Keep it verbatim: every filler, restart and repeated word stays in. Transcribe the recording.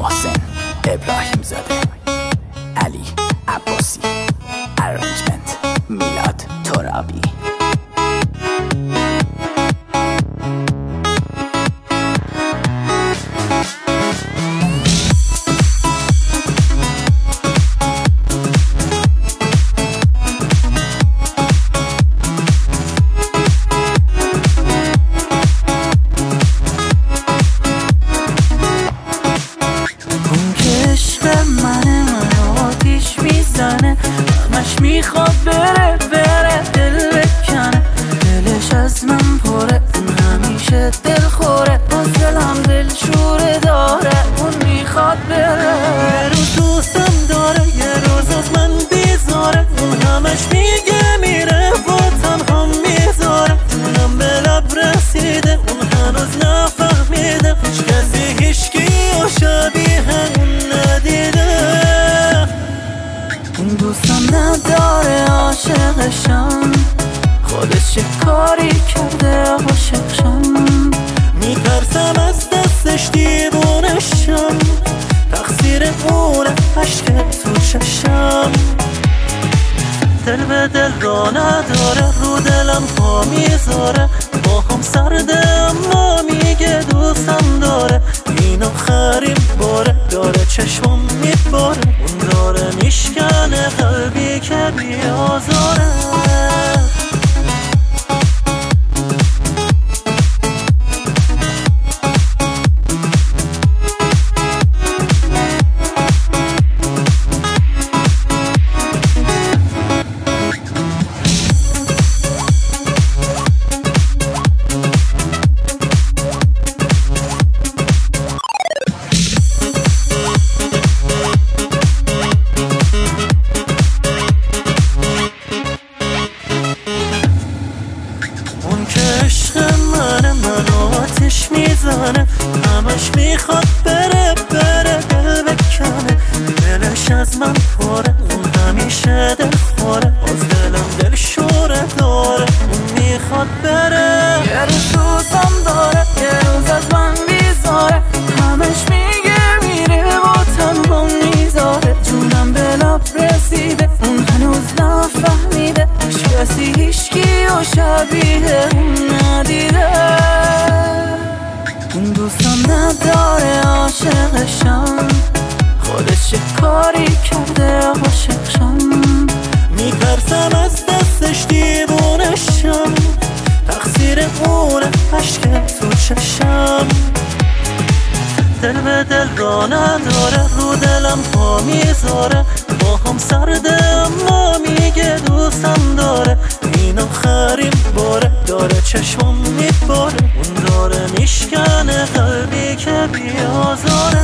محسن ابراهیم زاده، علی عباسی، ارنجمنت میلاد ترابی. همش میخواد بره بره دل بکنه، دلش از من پره، اون همیشه دل خوره، باز دلم دل شوره داره، اون میخواد بره. یه روز دوستم داره، یه روز از من بیزاره، اون همش میگه میره و تنها میذاره، اونم به لب رسیده، اون هنوز نفهمیده، هیچ کسی هیچکی و شبیه اون ندیده. این دوستم نداره عاشقشم، خودش چه کاری کرده عاشقشم، میترسم از دستش دیوونشم، تقصیر اونه عشق تو چشم. دل به دل را نداره، رو دلم پا میذاره، با هم سرده اما میگه دوستم داره، این آخرین باره، داره چشمم میباره، اون داره میشکنه قلبی که بیازاره. عشق منه، منو آتش میزنه، همش میخواد بره بره دل بکنه، دلش از من پره، اون همیشه دل خوره، باز دلم دل شوره داره، اون میخواد بره. یه روز دوستم داره، یه روز از من بیزاره، همش میگه میره و تنها میذاره، جونم به لب رسیده، اون هنوز نفهمیده، هیچ کسی هیچکی و شبیه اون ندیده. اون دوستم نداره عاشقشم، خودش چه کاری کرده عاشقشم، میترسم از دستش دیوونشم، تقصیر اونه عشق تو چشم. دل به دل را نداره، رو دلم پا میذاره، با هم سرده اما میگه دوستم داره، این آخرین باره، داره چشمم میباره، اون داره میشکنه قلبی که بیازاره.